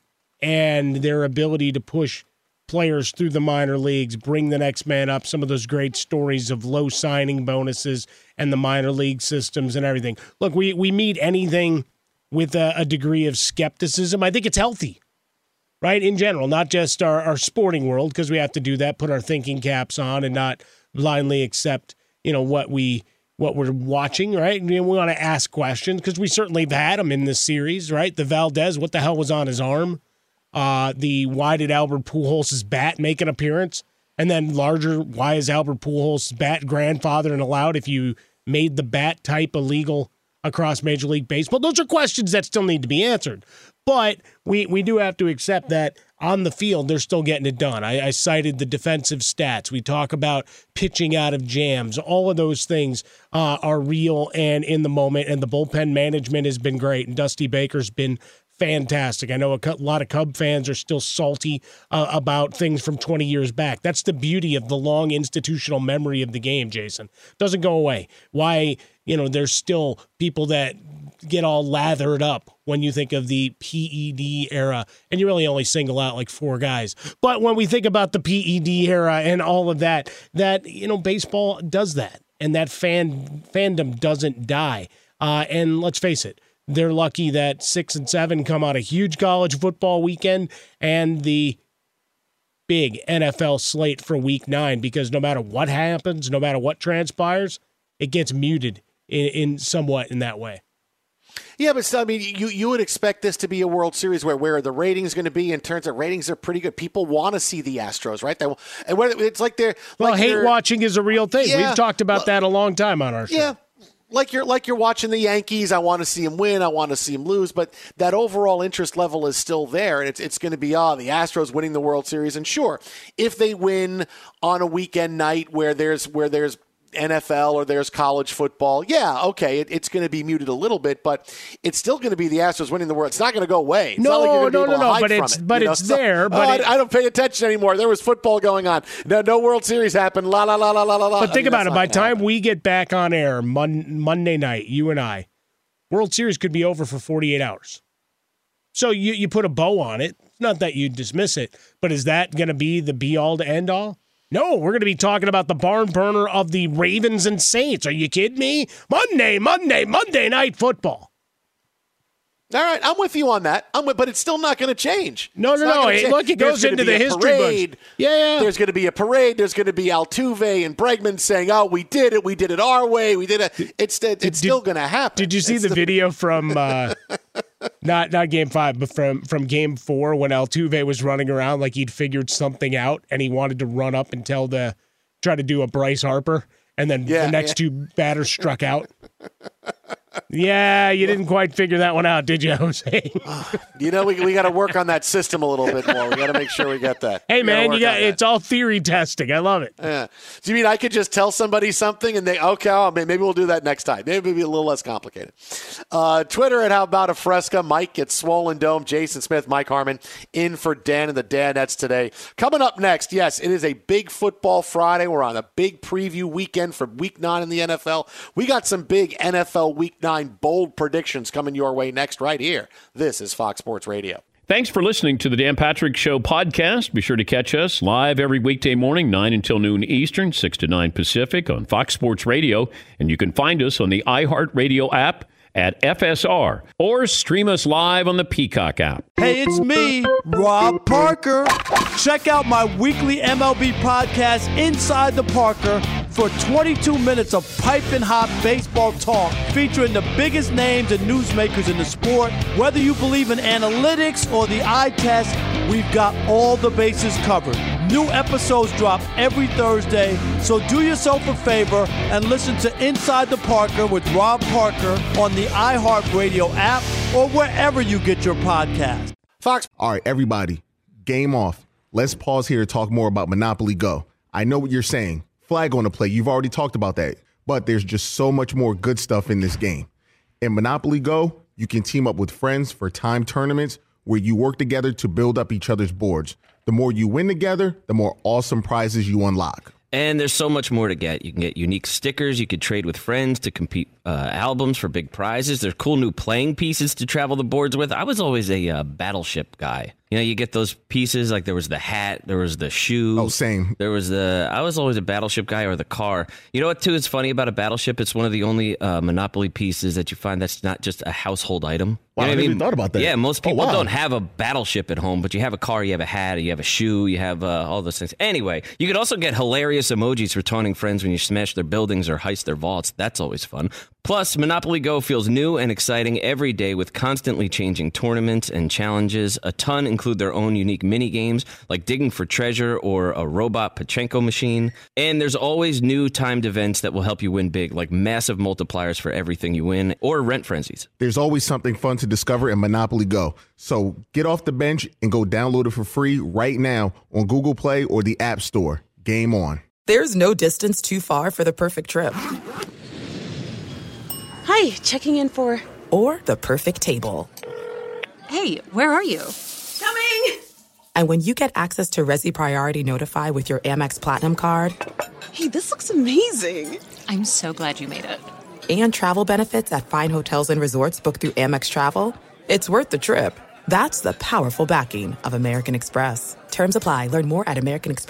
and their ability to push players through the minor leagues, bring the next man up, some of those great stories of low signing bonuses and the minor league systems and everything. Look, we meet anything with a degree of skepticism. I think it's healthy, right, in general, not just our sporting world, because we have to do that, put our thinking caps on and not blindly accept, what we're watching, right? We want to ask questions because we certainly have had them in this series, right? The Valdez, what the hell was on his arm? Why did Albert Pujols' bat make an appearance? And then larger, why is Albert Pujols' bat grandfathered and allowed if you made the bat type illegal across Major League Baseball? Those are questions that still need to be answered. But we do have to accept that on the field, they're still getting it done. I cited the defensive stats. We talk about pitching out of jams. All of those things are real and in the moment, and the bullpen management has been great, and Dusty Baker's been fantastic. I know a lot of Cub fans are still salty about things from 20 years back. That's the beauty of the long institutional memory of the game, Jason. Doesn't go away. Why, there's still people that get all lathered up when you think of the PED era, and you really only single out like 4 guys. But when we think about the PED era and all of that, baseball does that, and that fandom doesn't die. And let's face it, they're lucky that 6 and 7 come on a huge college football weekend and the big NFL slate for Week 9, because no matter what happens, no matter what transpires, it gets muted in somewhat in that way. Yeah, but still, I mean, you would expect this to be a World Series where the ratings going to be. In terms of ratings, are pretty good. People want to see the Astros, right? It's like they're hate watching is a real thing. Yeah, we've talked about that a long time on our show. Yeah. Like you're watching the Yankees. I want to see them win. I want to see them lose. But that overall interest level is still there, and it's going to be the Astros winning the World Series. And sure, if they win on a weekend night where there's NFL or there's college football, yeah, okay, it's going to be muted a little bit, but it's still going to be the Astros winning the world. It's not going to go away. It's not like you're going to be able to hide but it's there. But I don't pay attention anymore. There was football going on. No World Series happened. La la la la la la. But think about it. By the time we get back on air Monday night, you and I, World Series could be over for 48 hours. So you put a bow on it. Not that you dismiss it, but is that going to be the be-all to end-all? No, we're going to be talking about the barn burner of the Ravens and Saints. Are you kidding me? Monday Night Football. All right, I'm with you on that. But it's still not going to change. No. Look, it goes into the history books. Yeah. There's going to be a parade. There's going to be Altuve and Bregman saying, "Oh, we did it. We did it our way. We did it." It's still going to happen. Did you see the video from not Game 5, but from Game 4 when Altuve was running around like he'd figured something out and he wanted to run up and try to do a Bryce Harper, and then the next 2 batters struck out? Yeah, you didn't quite figure that one out, did you, Jose? We got to work on that system a little bit more. We got to make sure we get that. Hey, man, it's all theory testing. I love it. Yeah. Do you mean I could just tell somebody something and maybe we'll do that next time? Maybe it'll be a little less complicated. Twitter at How About a Fresca. Mike at Swollen Dome. Jason Smith, Mike Harmon in for Dan and the Danettes today. Coming up next, yes, it is a big football Friday. We're on a big preview weekend for Week 9 in the NFL. We got some big NFL Week 9 bold predictions coming your way next right here. This is Fox Sports Radio. Thanks for listening to the Dan Patrick Show podcast. Be sure to catch us live every weekday morning, 9 until noon Eastern, 6 to 9 Pacific on Fox Sports Radio. And you can find us on the iHeartRadio app at FSR or stream us live on the Peacock app. Hey, it's me, Rob Parker. Check out my weekly MLB podcast, Inside the Parker, for 22 minutes of piping hot baseball talk featuring the biggest names and newsmakers in the sport. Whether you believe in analytics or the eye test, we've got all the bases covered. New episodes drop every Thursday, so do yourself a favor and listen to Inside the Parker with Rob Parker on the iHeartRadio app or wherever you get your podcast. Fox. All right, everybody, game off. Let's pause here to talk more about Monopoly Go. I know what you're saying. Flag on the play. You've already talked about that. But there's just so much more good stuff in this game. In Monopoly Go, you can team up with friends for time tournaments where you work together to build up each other's boards. The more you win together, the more awesome prizes you unlock. And there's so much more to get. You can get unique stickers. You could trade with friends to compete albums for big prizes. There's cool new playing pieces to travel the boards with. I was always a Battleship guy. You know, you get those pieces, like there was the hat, there was the shoe. Oh, same. There was I was always a Battleship guy, or the car. You know what, too, is funny about a Battleship? It's one of the only Monopoly pieces that you find that's not just a household item. Wow, You know I what never even thought about that. Yeah, most people wow. don't have a Battleship at home, but you have a car, you have a hat, you have a shoe, you have all those things. Anyway, you could also get hilarious emojis for taunting friends when you smash their buildings or heist their vaults. That's always fun. Plus, Monopoly Go feels new and exciting every day with constantly changing tournaments and challenges. A ton include their own unique mini games like digging for treasure or a robot Pachinko machine. And there's always new timed events that will help you win big, like massive multipliers for everything you win or rent frenzies. There's always something fun to discover in Monopoly Go. So get off the bench and go download it for free right now on Google Play or the App Store. Game on. There's no distance too far for the perfect trip. Hi, checking in for... Or the perfect table. Hey, where are you? Coming! And when you get access to Resi Priority Notify with your Amex Platinum card... Hey, this looks amazing! I'm so glad you made it. And travel benefits at fine hotels and resorts booked through Amex Travel, it's worth the trip. That's the powerful backing of American Express. Terms apply. Learn more at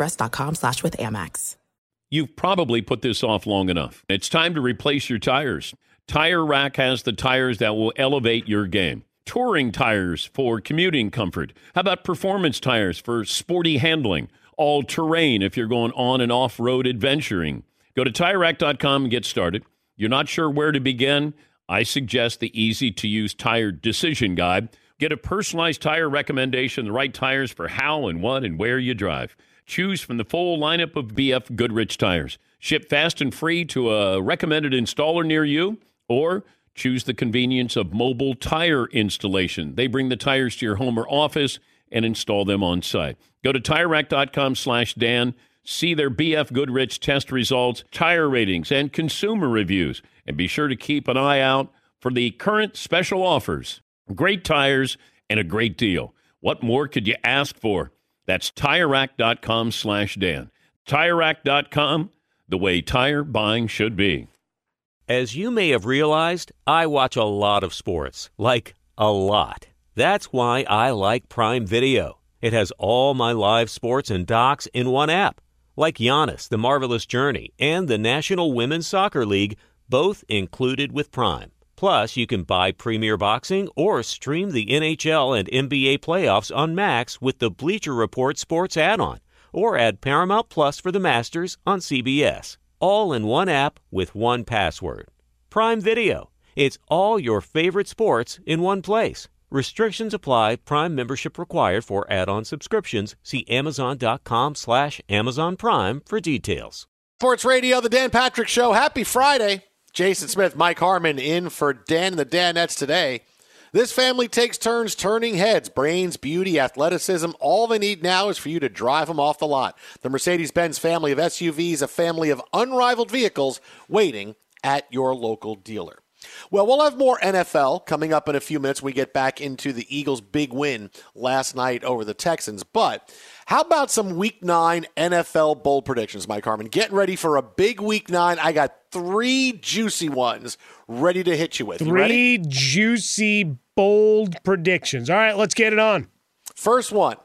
americanexpress.com/withAmex. You've probably put this off long enough. It's time to replace your tires. Tire Rack has the tires that will elevate your game. Touring tires for commuting comfort. How about performance tires for sporty handling? All-terrain if you're going on and off-road adventuring. Go to TireRack.com and get started. You're not sure where to begin? I suggest the easy-to-use tire decision guide. Get a personalized tire recommendation, the right tires for how and what and where you drive. Choose from the full lineup of BF Goodrich tires. Ship fast and free to a recommended installer near you, or choose the convenience of mobile tire installation. They bring the tires to your home or office and install them on site. Go to TireRack.com/Dan. See their BF Goodrich test results, tire ratings, and consumer reviews. And be sure to keep an eye out for the current special offers. Great tires and a great deal. What more could you ask for? That's TireRack.com/Dan. TireRack.com, the way tire buying should be. As you may have realized, I watch a lot of sports. Like, a lot. That's why I like Prime Video. It has all my live sports and docs in one app. Like Giannis, The Marvelous Journey, and the National Women's Soccer League, both included with Prime. Plus, you can buy Premier Boxing or stream the NHL and NBA playoffs on Max with the Bleacher Report Sports add-on, or add Paramount Plus for the Masters on CBS. All in one app with one password. Prime Video. It's all your favorite sports in one place. Restrictions apply. Prime membership required for add-on subscriptions. See Amazon.com/Amazon Prime for details. Sports Radio, the Dan Patrick Show. Happy Friday. Jason Smith, Mike Harmon in for Dan and the Danettes today. This family takes turns turning heads. Brains, beauty, athleticism. All they need now is for you to drive them off the lot. The Mercedes-Benz family of SUVs, a family of unrivaled vehicles waiting at your local dealer. Well, we'll have more NFL coming up in a few minutes when we get back into the Eagles' big win last night over the Texans. But how about some Week 9 NFL bold predictions, Mike Harmon? Getting ready for a big Week 9. I got 3 juicy ones ready to hit you with. You ready? 3 juicy, bold predictions. All right, let's get it on. First one.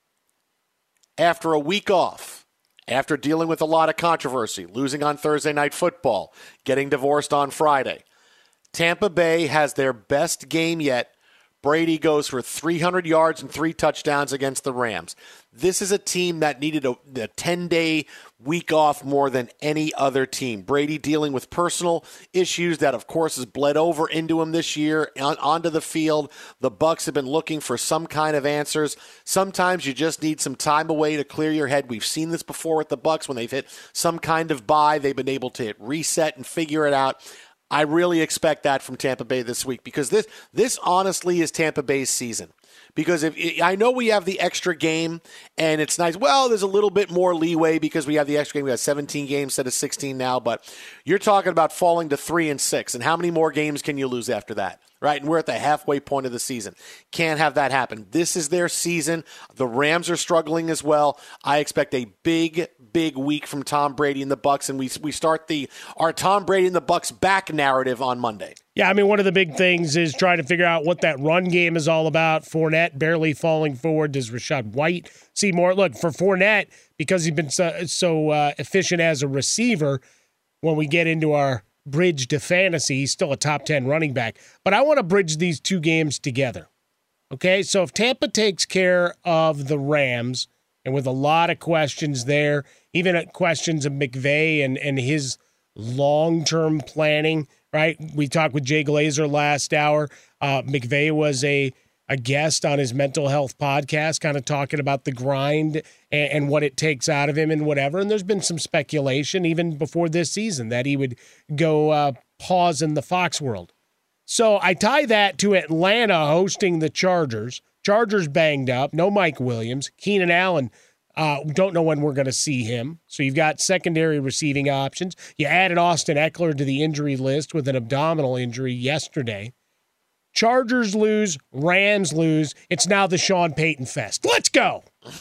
After a week off, after dealing with a lot of controversy, losing on Thursday Night Football, getting divorced on Friday, Tampa Bay has their best game yet. Brady goes for 300 yards and 3 touchdowns against the Rams. This is a team that needed a 10-day week off more than any other team. Brady dealing with personal issues that, of course, has bled over into him this year onto the field. The Bucs have been looking for some kind of answers. Sometimes you just need some time away to clear your head. We've seen this before with the Bucs when they've hit some kind of bye. They've been able to reset and figure it out. I really expect that from Tampa Bay this week because this honestly is Tampa Bay's season. Because I know we have the extra game, and it's nice. Well, there's a little bit more leeway because we have the extra game. We got 17 games instead of 16 now, but you're talking about falling to 3-6, and how many more games can you lose after that? right? And we're at the halfway point of the season. Can't have that happen. This is their season. The Rams are struggling as well. I expect a big week from Tom Brady and the Bucs, and we start our Tom Brady and the Bucs back narrative on Monday. Yeah, I mean, one of the big things is trying to figure out what that run game is all about. Fournette barely falling forward. Does Rachaad White see more? Look, for Fournette, because he's been so efficient as a receiver, when we get into our bridge to fantasy, he's still a top 10 running back. But I want to bridge these two games together. Okay, so if Tampa takes care of the Rams, and with a lot of questions there, even questions of McVay and his long-term planning, right? We talked with Jay Glazer last hour. McVay was a guest on his mental health podcast, kind of talking about the grind and what it takes out of him and whatever. And there's been some speculation even before this season that he would go pause in the Fox world. So I tie that to Atlanta hosting the Chargers. Chargers banged up. No Mike Williams. Keenan Allen, don't know when we're going to see him. So you've got secondary receiving options. You added Austin Eckler to the injury list with an abdominal injury yesterday. Chargers lose, Rams lose. It's now the Sean Payton fest. Let's go.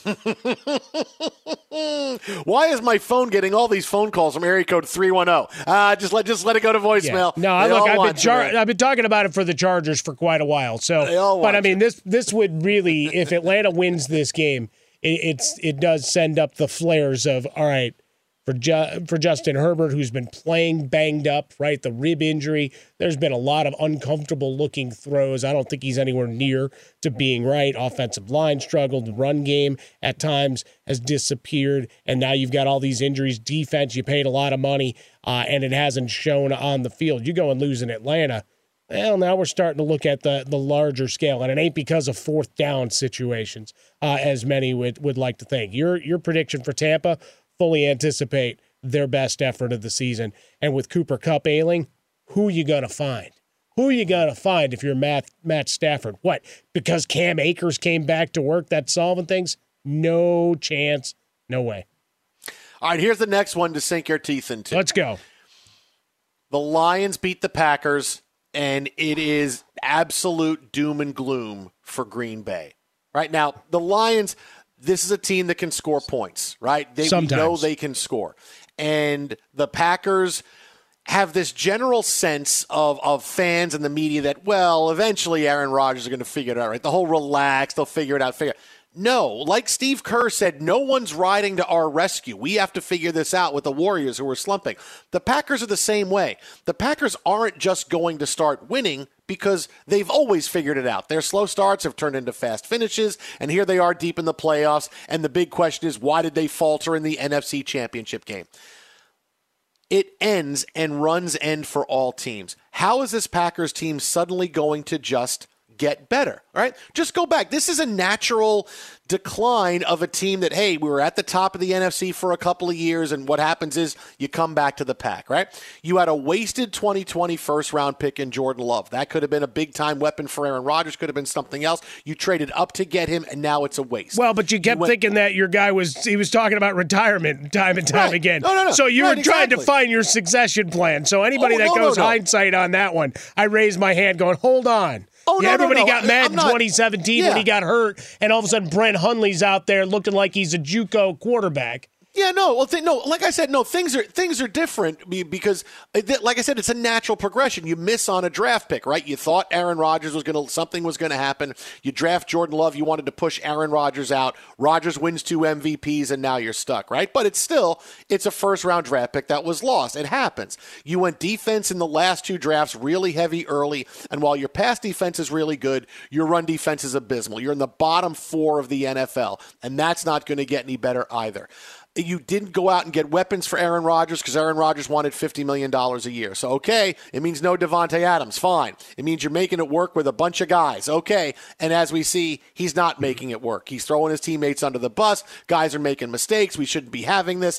Why is my phone getting all these phone calls from area code 310? Just let it go to voicemail. Yeah. No, look, I've been talking about it for the Chargers for quite a while. So, but I mean, this would really, if Atlanta wins this game, it does send up the flares of, all right, for Justin Herbert, who's been playing banged up, right? The rib injury. There's been a lot of uncomfortable looking throws. I don't think he's anywhere near to being right. Offensive line struggled. The run game at times has disappeared. And now you've got all these injuries. Defense, you paid a lot of money, and it hasn't shown on the field. You go and lose in Atlanta. Well, now we're starting to look at the larger scale, and it ain't because of fourth down situations, as many would like to think. Your prediction for Tampa, fully anticipate their best effort of the season. And with Cooper Kupp ailing, who you going to find? Who you going to find if you're Matt Stafford? What, because Cam Akers came back to work, that's solving things? No chance. No way. All right, here's the next one to sink your teeth into. Let's go. The Lions beat the Packers, and it is absolute doom and gloom for Green Bay. Right now, the Lions, this is a team that can score points, right? We know they can score. And the Packers have this general sense of fans and the media that, well, eventually Aaron Rodgers is going to figure it out, right? The whole relax, they'll figure it out. No, like Steve Kerr said, no one's riding to our rescue. We have to figure this out with the Warriors who are slumping. The Packers are the same way. The Packers aren't just going to start winning because they've always figured it out. Their slow starts have turned into fast finishes, and here they are deep in the playoffs. And the big question is, why did they falter in the NFC Championship game? It ends and runs end for all teams. How is this Packers team suddenly going to just get better, right? Just go back. This is a natural decline of a team that, hey, we were at the top of the NFC for a couple of years, and what happens is you come back to the pack, right? You had a wasted 2020 first-round pick in Jordan Love. That could have been a big-time weapon for Aaron Rodgers, could have been something else. You traded up to get him, and now it's a waste. Well, but you kept thinking that your guy was talking about retirement time and time again. No. So you were trying to find your succession plan. So anybody that goes hindsight on that one, I raised my hand going, hold on. Everybody got mad in 2017 when he got hurt, and all of a sudden Brent Hundley's out there looking like he's a JUCO quarterback. Yeah, like I said, things are different because, like I said, it's a natural progression. You miss on a draft pick, right? You thought Aaron Rodgers something was going to happen. You draft Jordan Love. You wanted to push Aaron Rodgers out. Rodgers wins 2 MVPs, and now you're stuck, right? But it's a first-round draft pick that was lost. It happens. You went defense in the last 2 drafts really heavy early, and while your pass defense is really good, your run defense is abysmal. You're in the bottom 4 of the NFL, and that's not going to get any better either. You didn't go out and get weapons for Aaron Rodgers because Aaron Rodgers wanted $50 million a year. So, okay, it means no Devontae Adams. Fine. It means you're making it work with a bunch of guys. Okay. And as we see, he's not making it work. He's throwing his teammates under the bus. Guys are making mistakes. We shouldn't be having this.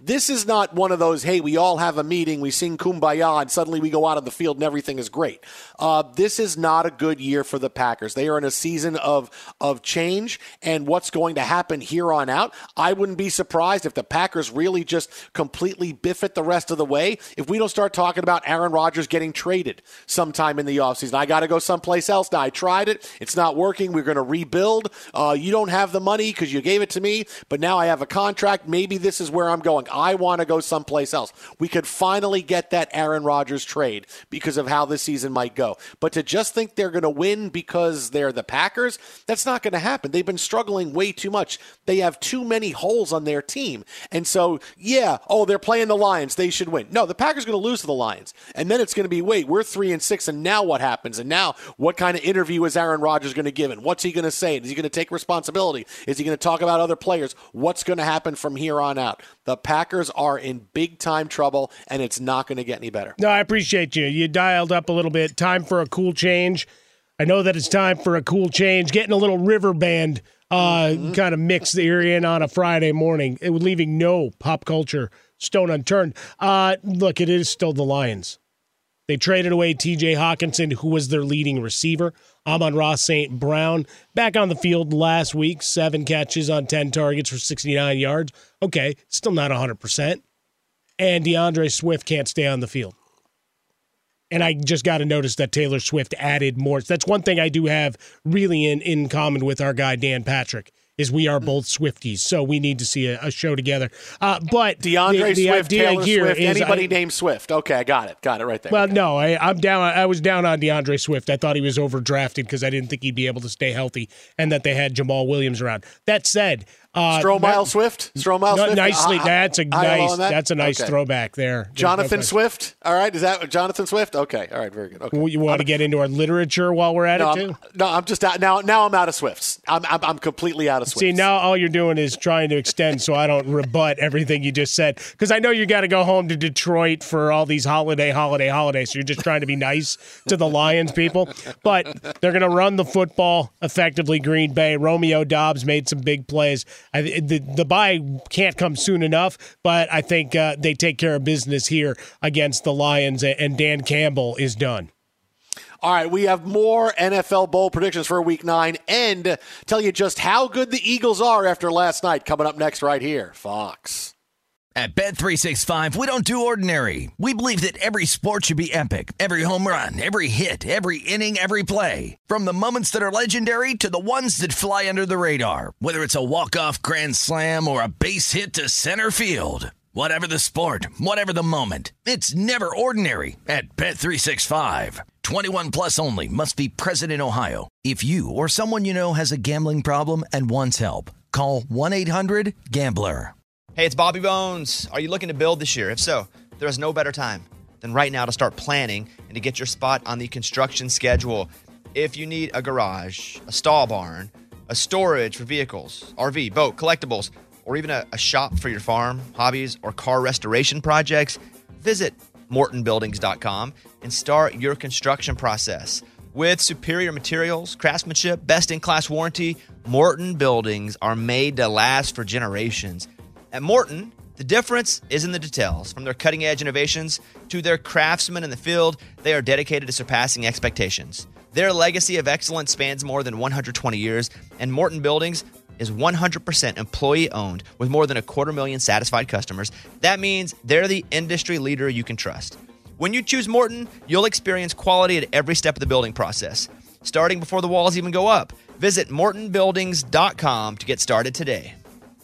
This is not one of those, hey, we all have a meeting, we sing Kumbaya, and suddenly we go out on the field and everything is great. This is not a good year for the Packers. They are in a season of change, and what's going to happen here on out, I wouldn't be surprised if the Packers really just completely biff it the rest of the way if we don't start talking about Aaron Rodgers getting traded sometime in the offseason. I got to go someplace else now. I tried it. It's not working. We're going to rebuild. You don't have the money because you gave it to me, but now I have a contract. Maybe this is where I'm going. I want to go someplace else. We could finally get that Aaron Rodgers trade because of how this season might go. But to just think they're going to win because they're the Packers, that's not going to happen. They've been struggling way too much. They have too many holes on their team. And so, they're playing the Lions. They should win. No, the Packers are going to lose to the Lions. And then it's going to be, wait, we're 3-6, and now what happens? And now what kind of interview is Aaron Rodgers going to give? And what's he going to say? Is he going to take responsibility? Is he going to talk about other players? What's going to happen from here on out? The Packers are in big-time trouble, and it's not going to get any better. No, I appreciate you. You dialed up a little bit. Time for a cool change. I know that it's time for a cool change. Getting a little river band kind of mixed here in on a Friday morning, leaving no pop culture stone unturned. Look, it is still the Lions. They traded away T.J. Hawkinson, who was their leading receiver. Amon-Ra St. Brown back on the field last week, 7 catches on 10 targets for 69 yards. Okay, still not 100%. And DeAndre Swift can't stay on the field. And I just got to notice that Taylor Swift added more. That's one thing I do have really in common with our guy, Dan Patrick, is we are both Swifties, so we need to see a show together. But DeAndre Swift, Taylor Swift, anybody named named Swift. Okay, I got it right there. Well, no, I'm down. I was down on DeAndre Swift. I thought he was overdrafted because I didn't think he'd be able to stay healthy, and that they had Jamal Williams around. That said, Swift. Nicely, that's a nice okay. throwback there. Jonathan Swift. All right, is that Jonathan Swift? Okay, all right, very good. Okay. You want to get into our literature while we're at it too? I'm just out now. Now I'm out of Swifts. I'm completely out of Swifts. See, now all you're doing is trying to extend so I don't rebut everything you just said, because I know you got to go home to Detroit for all these holidays. So you're just trying to be nice to the Lions people, but they're going to run the football effectively. Green Bay. Romeo Doubs made some big plays. The bye can't come soon enough, but I think they take care of business here against the Lions, and Dan Campbell is done. All right, we have more NFL Bowl predictions for Week 9 and tell you just how good the Eagles are after last night. Coming up next right here, Fox. At Bet365, we don't do ordinary. We believe that every sport should be epic. Every home run, every hit, every inning, every play. From the moments that are legendary to the ones that fly under the radar. Whether it's a walk-off grand slam or a base hit to center field. Whatever the sport, whatever the moment, it's never ordinary at Bet365. 21 plus only. Must be present in Ohio. If you or someone you know has a gambling problem and wants help, call 1-800-GAMBLER. Hey, it's Bobby Bones. Are you looking to build this year? If so, there is no better time than right now to start planning and to get your spot on the construction schedule. If you need a garage, a stall barn, a storage for vehicles, RV, boat, collectibles, or even a shop for your farm, hobbies, or car restoration projects, visit MortonBuildings.com and start your construction process. With superior materials, craftsmanship, best-in-class warranty, Morton Buildings are made to last for generations. At Morton, the difference is in the details. From their cutting-edge innovations to their craftsmen in the field, they are dedicated to surpassing expectations. Their legacy of excellence spans more than 120 years, and Morton Buildings is 100% employee-owned with more than 250,000 satisfied customers. That means they're the industry leader you can trust. When you choose Morton, you'll experience quality at every step of the building process, starting before the walls even go up. Visit MortonBuildings.com to get started today.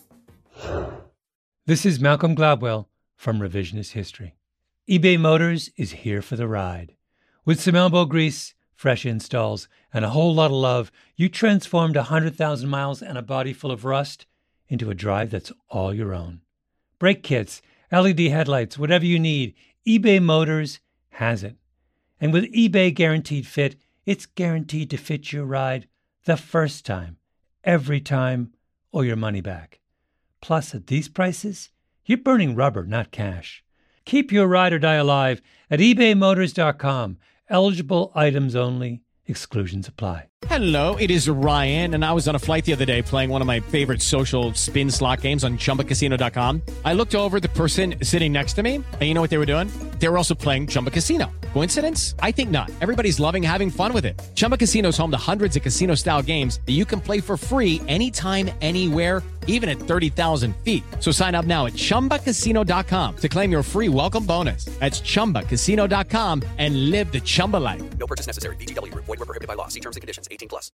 This is Malcolm Gladwell from Revisionist History. eBay Motors is here for the ride. With some elbow grease, fresh installs, and a whole lot of love, you transformed 100,000 miles and a body full of rust into a drive that's all your own. Brake kits, LED headlights, whatever you need, eBay Motors has it. And with eBay Guaranteed Fit, it's guaranteed to fit your ride the first time, every time, or your money back. Plus, at these prices, you're burning rubber, not cash. Keep your ride or die alive at ebaymotors.com. Eligible items only. Exclusions apply. Hello, it is Ryan, and I was on a flight the other day playing one of my favorite social spin slot games on ChumbaCasino.com. I looked over at the person sitting next to me, and you know what they were doing? They were also playing Chumba Casino. Coincidence? I think not. Everybody's loving having fun with it. Chumba Casino is home to hundreds of casino-style games that you can play for free anytime, anywhere, even at 30,000 feet. So sign up now at ChumbaCasino.com to claim your free welcome bonus. That's ChumbaCasino.com and live the Chumba life. No purchase necessary. VGW. Void where prohibited by law. See terms and conditions. 18+.